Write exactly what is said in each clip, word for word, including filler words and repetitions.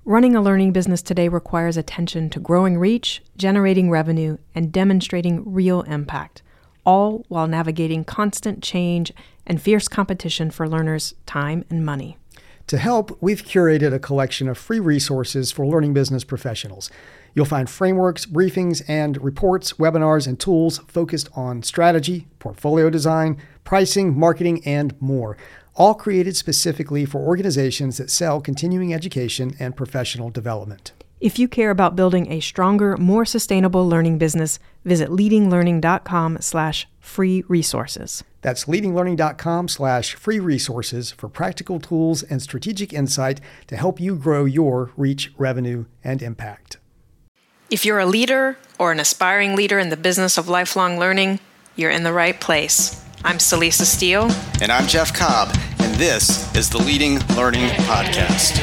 Running a learning business today requires attention to growing reach, generating revenue, and demonstrating real impact, all while navigating constant change and fierce competition for learners' time and money. To help, we've curated a collection of free resources for learning business professionals. You'll find frameworks, briefings, and reports, webinars, and tools focused on strategy, portfolio design, pricing, marketing, and more, all created specifically for organizations that sell continuing education and professional development. If you care about building a stronger, more sustainable learning business, visit leadinglearning.com slash free resources. That's leadinglearning.com slash free resources for practical tools and strategic insight to help you grow your reach, revenue, and impact. If you're a leader or an aspiring leader in the business of lifelong learning, you're in the right place. I'm Celisa Steele. And I'm Jeff Cobb, and this is the Leading Learning Podcast.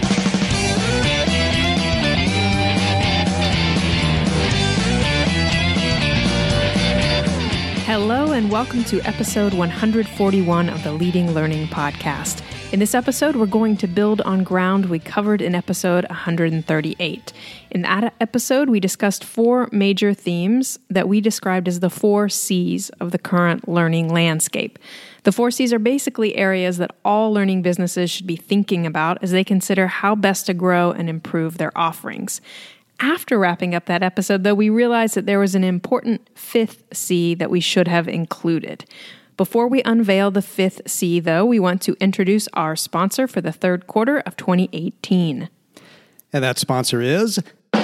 Hello and welcome to episode one hundred forty-one of the Leading Learning Podcast. In this episode, we're going to build on ground we covered in episode one hundred thirty-eight. In that episode, we discussed four major themes that we described as the four C's of the current learning landscape. The four C's are basically areas that all learning businesses should be thinking about as they consider how best to grow and improve their offerings. After wrapping up that episode, though, we realized that there was an important fifth C that we should have included. Before we unveil the fifth C, though, we want to introduce our sponsor for the third quarter of twenty eighteen. And that sponsor is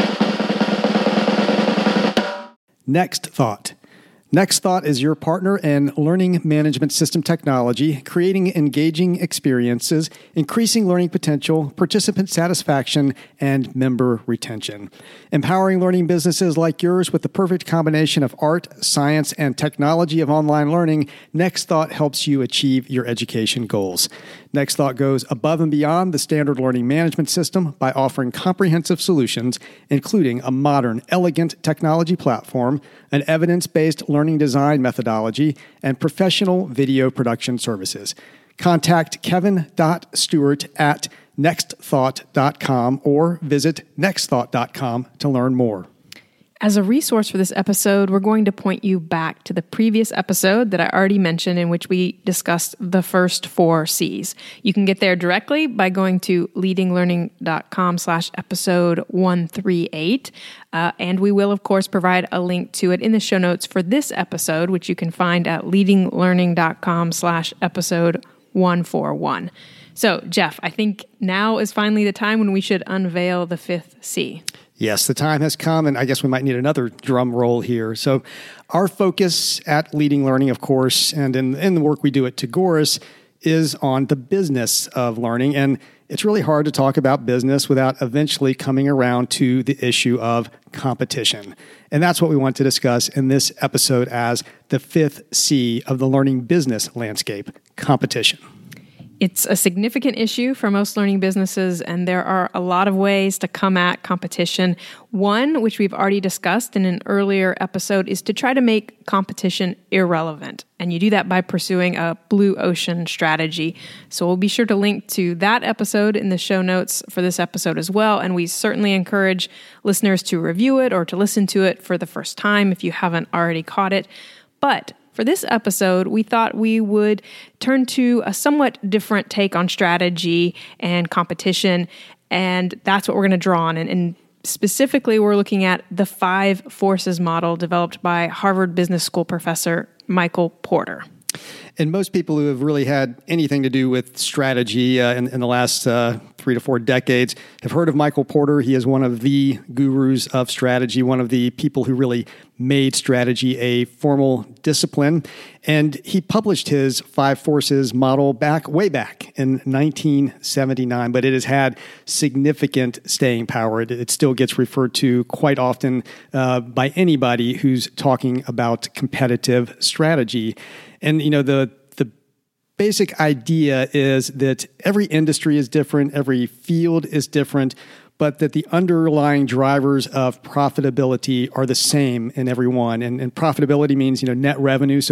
Next Thought. Next Thought is your partner in learning management system technology, creating engaging experiences, increasing learning potential, participant satisfaction, and member retention. Empowering learning businesses like yours with the perfect combination of art, science, and technology of online learning, Next Thought helps you achieve your education goals. Next Thought goes above and beyond the standard learning management system by offering comprehensive solutions, including a modern, elegant technology platform, an evidence-based learning design methodology, and professional video production services. Contact kevin dot stewart at next thought dot com or visit next thought dot com to learn more. As a resource for this episode, we're going to point you back to the previous episode that I already mentioned in which we discussed the first four C's. You can get there directly by going to leadinglearning.com slash episode 138. Uh, and we will, of course, provide a link to it in the show notes for this episode, which you can find at leadinglearning.com slash episode 141. So, Jeff, I think now is finally the time when we should unveil the fifth C. Yes, the time has come, and I guess we might need another drum roll here. So our focus at Leading Learning, of course, and in, in the work we do at Tagoras, is on the business of learning. And it's really hard to talk about business without eventually coming around to the issue of competition. And that's what we want to discuss in this episode as the fifth C of the learning business landscape, competition. It's a significant issue for most learning businesses, and there are a lot of ways to come at competition. One, which we've already discussed in an earlier episode, is to try to make competition irrelevant. And you do that by pursuing a blue ocean strategy. So we'll be sure to link to that episode in the show notes for this episode as well. And we certainly encourage listeners to review it or to listen to it for the first time if you haven't already caught it. But for this episode, we thought we would turn to a somewhat different take on strategy and competition, and that's what we're going to draw on. And, and specifically, we're looking at the five forces model developed by Harvard Business School professor Michael Porter. And most people who have really had anything to do with strategy uh, in, in the last uh, three to four decades have heard of Michael Porter. He is one of the gurus of strategy, one of the people who really made strategy a formal discipline. And he published his Five Forces model back way back in nineteen seventy-nine, but it has had significant staying power. It, it still gets referred to quite often uh, by anybody who's talking about competitive strategy. And, you know, the the basic idea is that every industry is different, every field is different, but that the underlying drivers of profitability are the same in every one. And, and profitability means, you know, net revenue. So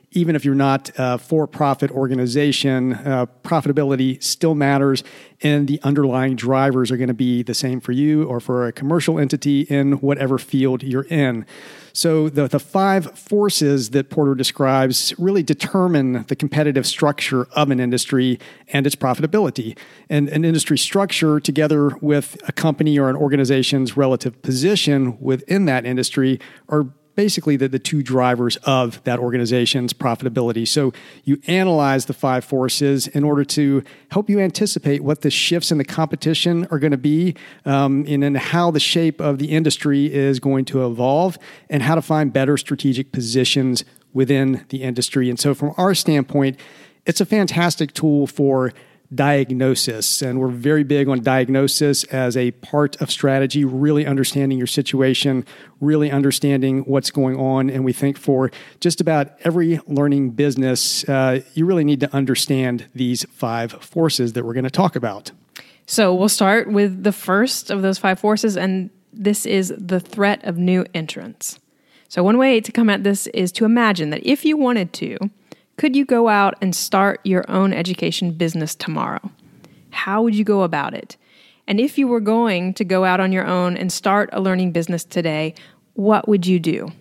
even if you're not a for-profit organization, uh, profitability still matters, and the underlying drivers are going to be the same for you or for a commercial entity in whatever field you're in. So the, the five forces that Porter describes really determine the competitive structure of an industry and its profitability. And an industry structure, together with a company or an organization's relative position within that industry, are basically the, the two drivers of that organization's profitability. So you analyze the five forces in order to help you anticipate what the shifts in the competition are going to be, um, and, and how the shape of the industry is going to evolve, and how to find better strategic positions within the industry. And so from our standpoint, it's a fantastic tool for diagnosis. And we're very big on diagnosis as a part of strategy, really understanding your situation, really understanding what's going on. And we think for just about every learning business, uh, you really need to understand these five forces that we're going to talk about. So we'll start with the first of those five forces, and this is the threat of new entrants. So one way to come at this is to imagine that if you wanted to, could you go out and start your own education business tomorrow? How would you go about it? And if you were going to go out on your own and start a learning business today, what would you do?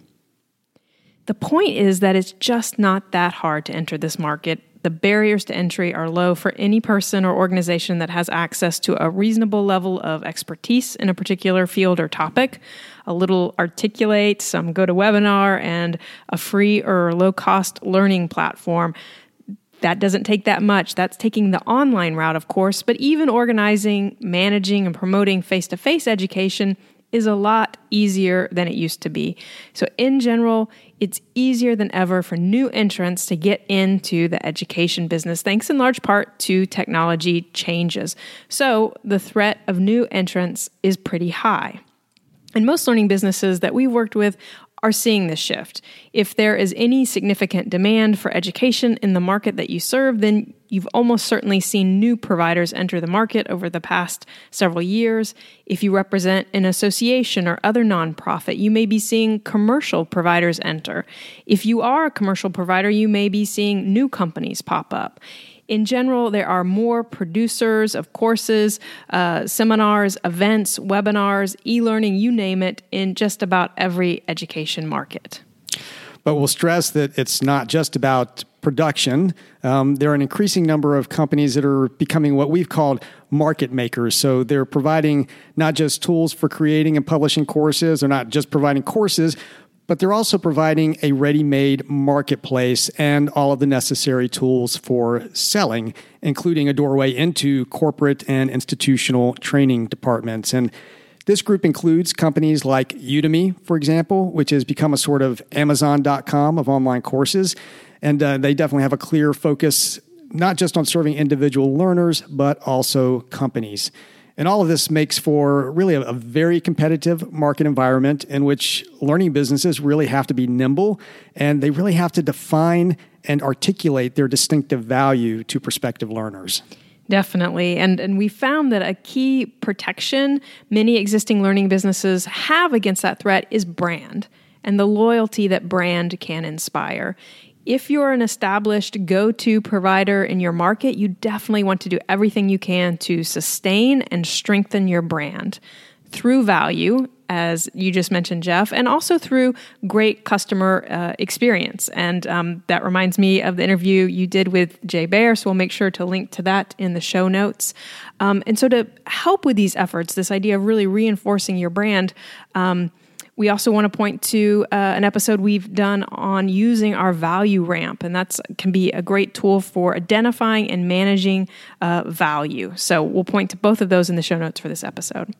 The point is that it's just not that hard to enter this market. The barriers to entry are low for any person or organization that has access to a reasonable level of expertise in a particular field or topic, a little Articulate, some GoToWebinar, and a free or low-cost learning platform. That doesn't take that much. That's taking the online route, of course, but even organizing, managing, and promoting face-to-face education is a lot easier than it used to be. So in general, it's easier than ever for new entrants to get into the education business, thanks in large part to technology changes. So the threat of new entrants is pretty high. And most learning businesses that we've worked with are seeing this shift. If there is any significant demand for education in the market that you serve, then you've almost certainly seen new providers enter the market over the past several years. If you represent an association or other nonprofit, you may be seeing commercial providers enter. If you are a commercial provider, you may be seeing new companies pop up. In general, there are more producers of courses, uh, seminars, events, webinars, e-learning, you name it, in just about every education market. But we'll stress that it's not just about production. Um, there are an increasing number of companies that are becoming what we've called market makers. So they're providing not just tools for creating and publishing courses, they're not just providing courses, but they're also providing a ready-made marketplace and all of the necessary tools for selling, including a doorway into corporate and institutional training departments. And this group includes companies like Udemy, for example, which has become a sort of Amazon dot com of online courses. And uh, they definitely have a clear focus, not just on serving individual learners, but also companies. And all of this makes for really a, a very competitive market environment in which learning businesses really have to be nimble, and they really have to define and articulate their distinctive value to prospective learners. Definitely. And and we found that a key protection many existing learning businesses have against that threat is brand and the loyalty that brand can inspire. If you're an established go-to provider in your market, you definitely want to do everything you can to sustain and strengthen your brand through value, as you just mentioned, Jeff, and also through great customer uh, experience. And um, that reminds me of the interview you did with Jay Baer, so we'll make sure to link to that in the show notes. Um, and so to help with these efforts, this idea of really reinforcing your brand, um, we also want to point to uh, an episode we've done on using our value ramp, and that can be a great tool for identifying and managing uh, value. So we'll point to both of those in the show notes for this episode.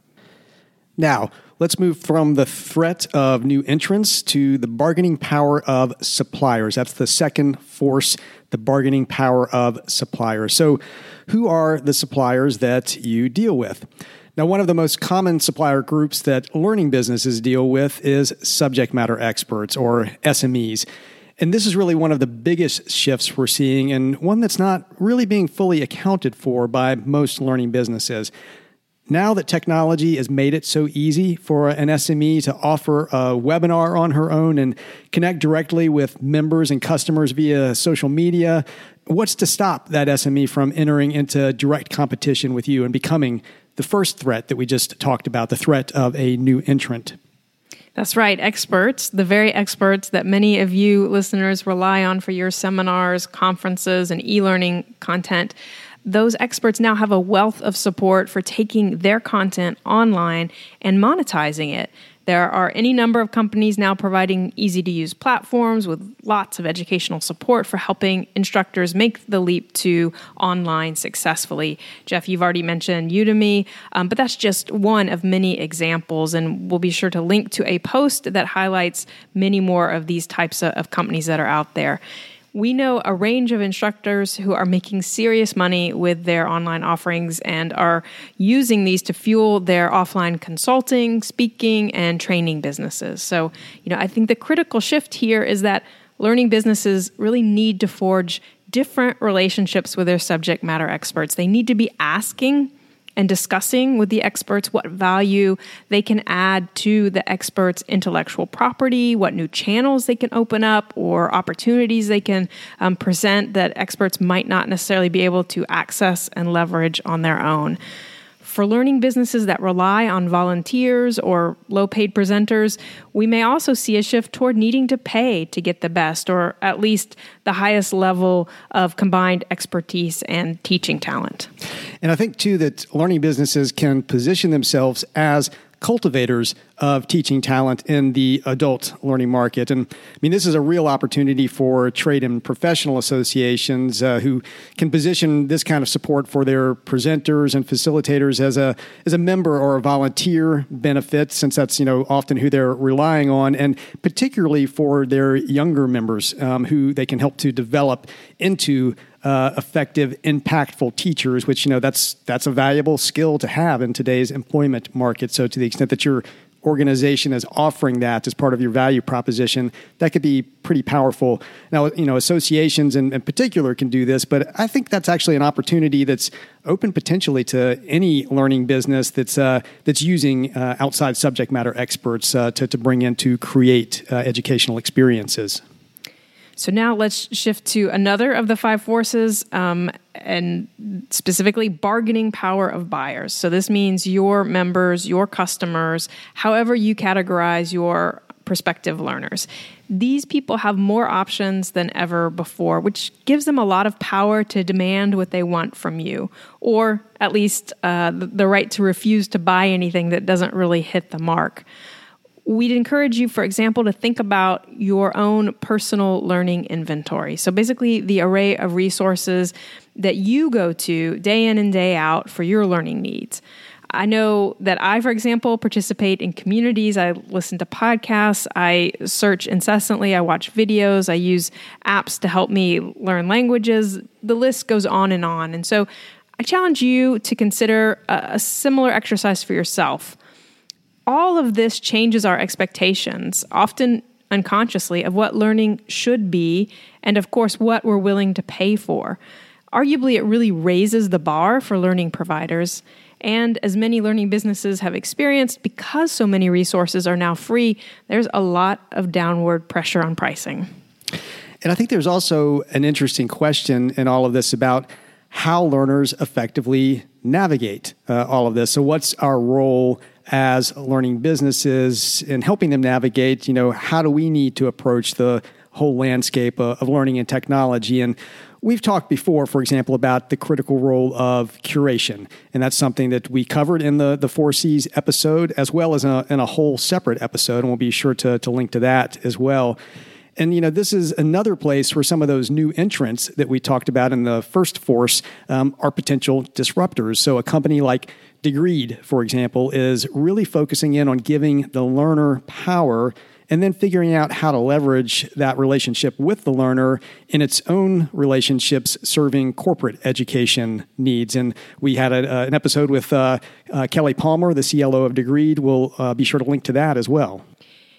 Now, let's move from the threat of new entrants to the bargaining power of suppliers. That's the second force, the bargaining power of suppliers. So who are the suppliers that you deal with? Now, one of the most common supplier groups that learning businesses deal with is subject matter experts, or S M Es. And this is really one of the biggest shifts we're seeing, and one that's not really being fully accounted for by most learning businesses. Now that technology has made it so easy for an S M E to offer a webinar on her own and connect directly with members and customers via social media, what's to stop that S M E from entering into direct competition with you and becoming the first threat that we just talked about, the threat of a new entrant? That's right. Experts, the very experts that many of you listeners rely on for your seminars, conferences, and e-learning content. Those experts now have a wealth of support for taking their content online and monetizing it. There are any number of companies now providing easy-to-use platforms with lots of educational support for helping instructors make the leap to online successfully. Jeff, you've already mentioned Udemy, um, but that's just one of many examples, and we'll be sure to link to a post that highlights many more of these types of, of companies that are out there. We know a range of instructors who are making serious money with their online offerings and are using these to fuel their offline consulting, speaking, and training businesses. So, you know, I think the critical shift here is that learning businesses really need to forge different relationships with their subject matter experts. They need to be asking and discussing with the experts what value they can add to the experts' intellectual property, what new channels they can open up, or opportunities they can um, present that experts might not necessarily be able to access and leverage on their own. For learning businesses that rely on volunteers or low-paid presenters, we may also see a shift toward needing to pay to get the best, or at least the highest level of combined expertise and teaching talent. And I think, too, that learning businesses can position themselves as cultivators of teaching talent in the adult learning market. And I mean, this is a real opportunity for trade and professional associations uh, who can position this kind of support for their presenters and facilitators as a as a member or a volunteer benefit, since that's, you know, often who they're relying on, and particularly for their younger members um, who they can help to develop into Uh, effective, impactful teachers, which, you know, that's that's a valuable skill to have in today's employment market. So to the extent that your organization is offering that as part of your value proposition, that could be pretty powerful. Now, you know, associations in, in particular can do this, but I think that's actually an opportunity that's open potentially to any learning business that's uh, that's using uh, outside subject matter experts uh, to, to bring in to create uh, educational experiences. So now let's shift to another of the five forces, um, and specifically bargaining power of buyers. So this means your members, your customers, however you categorize your prospective learners. These people have more options than ever before, which gives them a lot of power to demand what they want from you, or at least uh, the, the right to refuse to buy anything that doesn't really hit the mark. We'd encourage you, for example, to think about your own personal learning inventory. So basically the array of resources that you go to day in and day out for your learning needs. I know that I, for example, participate in communities. I listen to podcasts. I search incessantly. I watch videos. I use apps to help me learn languages. The list goes on and on. And so I challenge you to consider a, a similar exercise for yourself. All of this changes our expectations, often unconsciously, of what learning should be and, of course, what we're willing to pay for. Arguably, it really raises the bar for learning providers. And as many learning businesses have experienced, because so many resources are now free, there's a lot of downward pressure on pricing. And I think there's also an interesting question in all of this about how learners effectively navigate uh, all of this. So what's our role as learning businesses in helping them navigate? You know, how do we need to approach the whole landscape of, of learning and technology? And we've talked before, for example, about the critical role of curation. And that's something that we covered in the, the four C's episode, as well as in a, in a whole separate episode. And we'll be sure to, to link to that as well. And, you know, this is another place where some of those new entrants that we talked about in the first force um, are potential disruptors. So a company like Degreed, for example, is really focusing in on giving the learner power and then figuring out how to leverage that relationship with the learner in its own relationships serving corporate education needs. And we had a, uh, an episode with uh, uh, Kelly Palmer, the C L O of Degreed. We'll uh, be sure to link to that as well.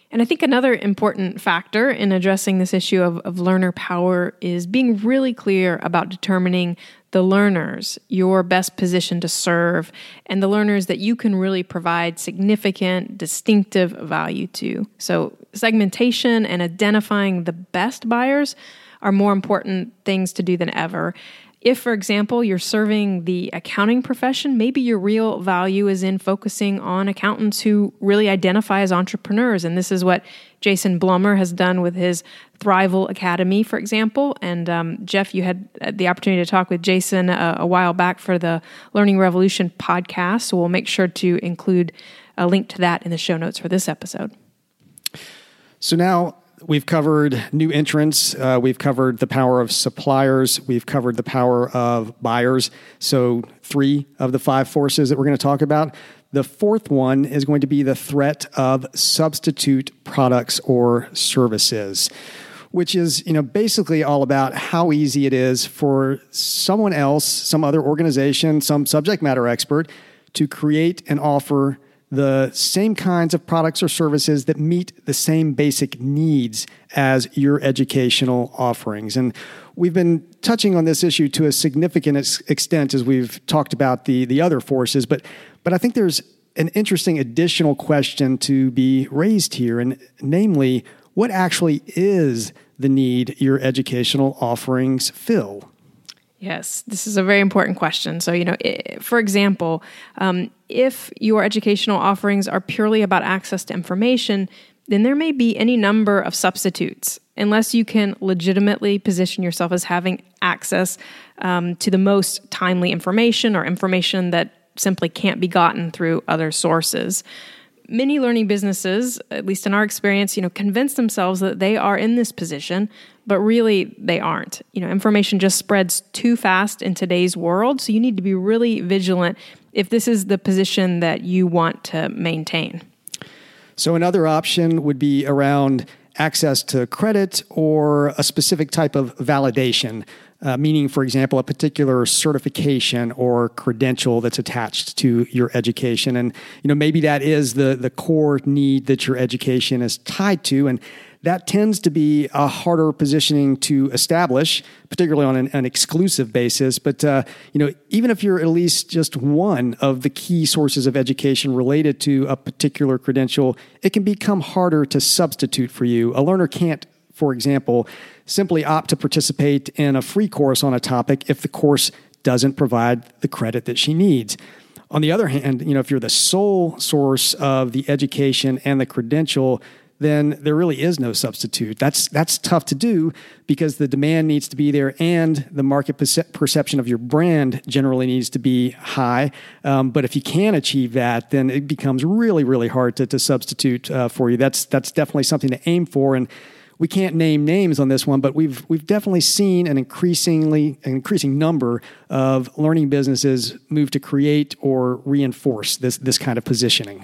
And I think another important factor in addressing this issue of, of learner power is being really clear about determining the learners you're best positioned to serve and the learners that you can really provide significant, distinctive value to. So segmentation and identifying the best buyers are more important things to do than ever. If, for example, you're serving the accounting profession, maybe your real value is in focusing on accountants who really identify as entrepreneurs. And this is what Jason Blummer has done with his Thrival Academy, for example. And um, Jeff, you had the opportunity to talk with Jason a, a while back for the Learning Revolution podcast. So we'll make sure to include a link to that in the show notes for this episode. So now, we've covered new entrants. Uh, we've covered the power of suppliers. We've covered the power of buyers. So three of the five forces that we're going to talk about. The fourth one is going to be the threat of substitute products or services, which is, you know, basically all about how easy it is for someone else, some other organization, some subject matter expert to create and offer the same kinds of products or services that meet the same basic needs as your educational offerings. And we've been touching on this issue to a significant ex- extent as we've talked about the, the other forces, but, but I think there's an interesting additional question to be raised here, and namely, what actually is the need your educational offerings fill? Yes, this is a very important question. So, you know, for example, um, if your educational offerings are purely about access to information, then there may be any number of substitutes, unless you can legitimately position yourself as having access um, to the most timely information or information that simply can't be gotten through other sources. Many learning businesses, at least in our experience, you know, convince themselves that they are in this position, but really they aren't. You know, information just spreads too fast in today's world, so you need to be really vigilant if this is the position that you want to maintain. So another option would be around access to credit or a specific type of validation, uh, meaning, for example, a particular certification or credential that's attached to your education. And, you know, maybe that is the, the core need that your education is tied to. And that tends to be a harder positioning to establish, particularly on an, an exclusive basis. But, uh, you know, even if you're at least just one of the key sources of education related to a particular credential, it can become harder to substitute for you. A learner can't, for example, simply opt to participate in a free course on a topic if the course doesn't provide the credit that she needs. On the other hand, you know, if you're the sole source of the education and the credential, then there really is no substitute. That's that's tough to do because the demand needs to be there and the market perce- perception of your brand generally needs to be high. Um, but if you can achieve that, then it becomes really, really hard to, to substitute uh, for you. That's that's definitely something to aim for. And we can't name names on this one, but we've we've definitely seen an increasingly an increasing number of learning businesses move to create or reinforce this this kind of positioning.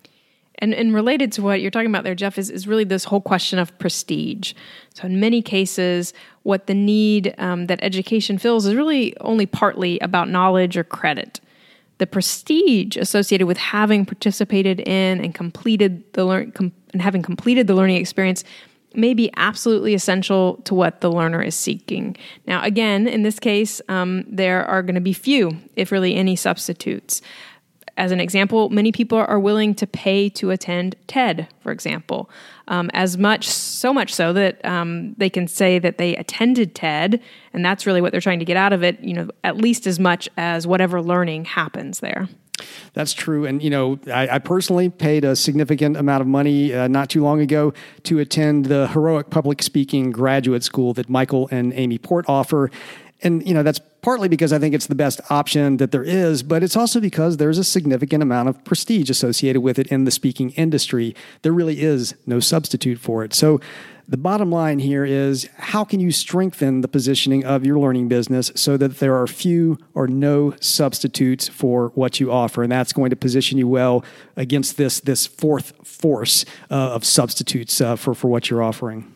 And, and related to what you're talking about there, Jeff, is, is really this whole question of prestige. So in many cases, what the need um, that education fills is really only partly about knowledge or credit. The prestige associated with having participated in and completed the learn com- and having completed the learning experience may be absolutely essential to what the learner is seeking. Now, again, in this case, um, there are going to be few, if really any, substitutes. As an example, many people are willing to pay to attend TED, for example, um, as much, so much so that um, they can say that they attended TED, and that's really what they're trying to get out of it, you know, at least as much as whatever learning happens there. That's true. And, you know, I, I personally paid a significant amount of money uh, not too long ago to attend the Heroic Public Speaking Graduate School that Michael and Amy Port offer. And, you know, that's partly because I think it's the best option that there is, but it's also because there's a significant amount of prestige associated with it in the speaking industry. There really is no substitute for it. So the bottom line here is, how can you strengthen the positioning of your learning business so that there are few or no substitutes for what you offer? And that's going to position you well against this, this fourth force uh, of substitutes uh, for, for what you're offering.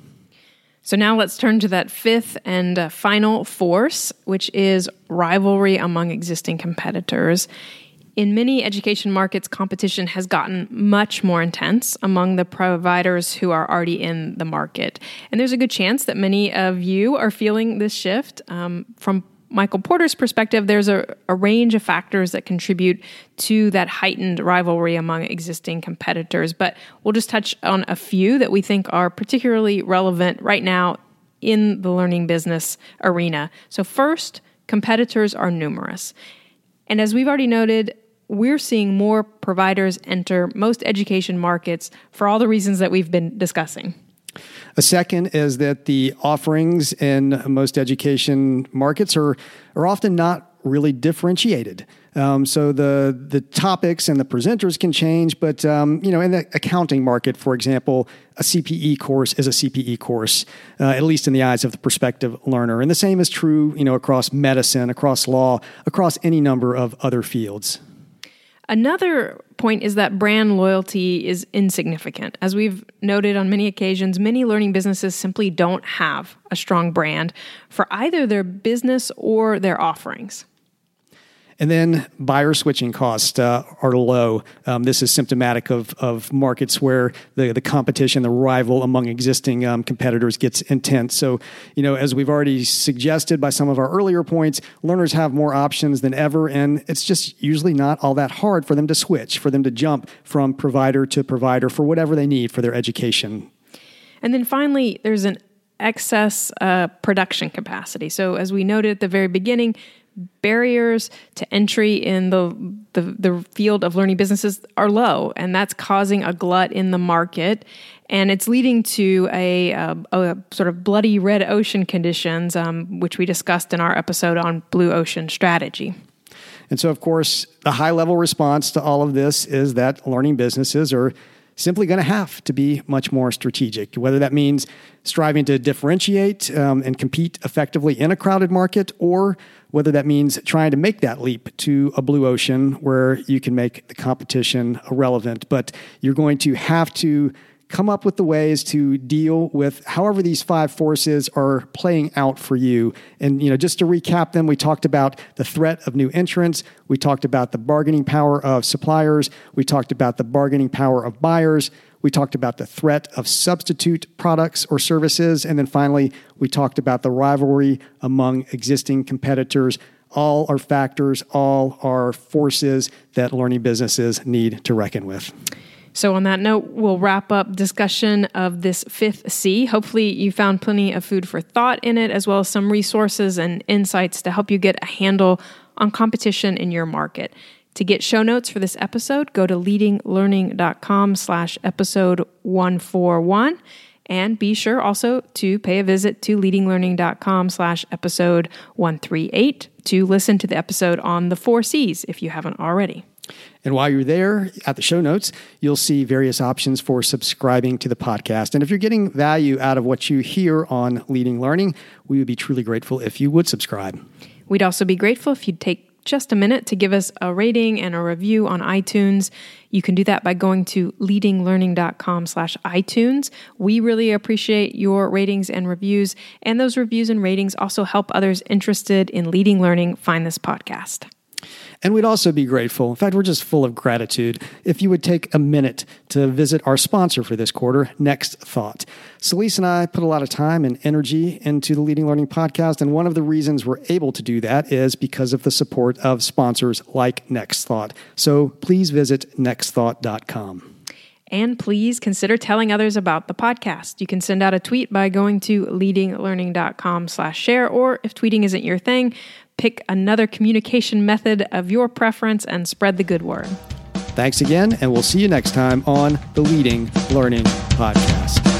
So now let's turn to that fifth and uh, final force, which is rivalry among existing competitors. In many education markets, competition has gotten much more intense among the providers who are already in the market. And there's a good chance that many of you are feeling this shift. Um, from Michael Porter's perspective, there's a, a range of factors that contribute to that heightened rivalry among existing competitors. But we'll just touch on a few that we think are particularly relevant right now in the learning business arena. So first, competitors are numerous. And as we've already noted, we're seeing more providers enter most education markets for all the reasons that we've been discussing. A second is that the offerings in most education markets are, are often not really differentiated. Um, so the the topics and the presenters can change, but um, you know, in the accounting market, for example, a C P E course is a C P E course, uh, at least in the eyes of the prospective learner. And the same is true, you know, across medicine, across law, across any number of other fields. Another point is that brand loyalty is insignificant. As we've noted on many occasions, many learning businesses simply don't have a strong brand for either their business or their offerings. And then buyer switching costs uh, are low. Um, this is symptomatic of, of markets where the, the competition, the rival among existing um, competitors gets intense. So, you know, as we've already suggested by some of our earlier points, learners have more options than ever, and it's just usually not all that hard for them to switch, for them to jump from provider to provider for whatever they need for their education. And then finally, there's an excess uh, production capacity. So as we noted at the very beginning, barriers to entry in the, the the field of learning businesses are low, and that's causing a glut in the market, and it's leading to a, a, a sort of bloody red ocean conditions, um, which we discussed in our episode on Blue Ocean Strategy. And so, of course, the high-level response to all of this is that learning businesses are simply going to have to be much more strategic, whether that means striving to differentiate um, and compete effectively in a crowded market, or whether that means trying to make that leap to a blue ocean where you can make the competition irrelevant. But you're going to have to come up with the ways to deal with however these five forces are playing out for you. And, you know, just to recap them, we talked about the threat of new entrants. We talked about the bargaining power of suppliers. We talked about the bargaining power of buyers. We talked about the threat of substitute products or services. And then finally, we talked about the rivalry among existing competitors. All are factors, all are forces that learning businesses need to reckon with. So on that note, we'll wrap up discussion of this fifth C. Hopefully you found plenty of food for thought in it, as well as some resources and insights to help you get a handle on competition in your market. To get show notes for this episode, go to leadinglearning.com slash episode 141. And be sure also to pay a visit to leadinglearning.com slash episode 138 to listen to the episode on the four C's if you haven't already. And while you're there at the show notes, you'll see various options for subscribing to the podcast. And if you're getting value out of what you hear on Leading Learning, we would be truly grateful if you would subscribe. We'd also be grateful if you'd take just a minute to give us a rating and a review on iTunes. You can do that by going to leadinglearning.com slash iTunes. We really appreciate your ratings and reviews, and those reviews and ratings also help others interested in leading learning find this podcast. And we'd also be grateful, in fact, we're just full of gratitude, if you would take a minute to visit our sponsor for this quarter, Next Thought. Celeste and I put a lot of time and energy into the Leading Learning podcast, and one of the reasons we're able to do that is because of the support of sponsors like Next Thought. So please visit next thought dot com. And please consider telling others about the podcast. You can send out a tweet by going to leadinglearning.com slash share, or if tweeting isn't your thing, pick another communication method of your preference and spread the good word. Thanks again, and we'll see you next time on the Leading Learning Podcast.